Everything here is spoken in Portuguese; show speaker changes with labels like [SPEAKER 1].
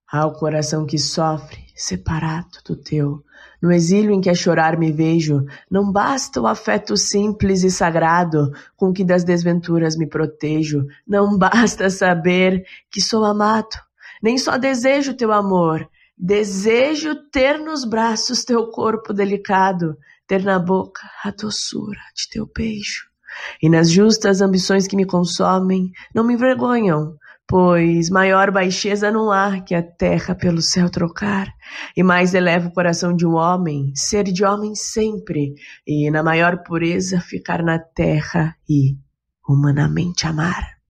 [SPEAKER 1] Ao coração que sofre, separado do teu, no exílio em que a chorar me vejo, não basta o afeto simples e sagrado com que das desventuras me protejo, não basta saber que sou amado, nem só desejo teu amor, desejo ter nos braços teu corpo delicado, ter na boca a doçura de teu beijo. E nas justas ambições que me consomem, não me envergonham, pois maior baixeza não há que a terra pelo céu trocar, e mais eleva o coração de um homem, ser de homem sempre, e na maior pureza ficar na terra e humanamente amar.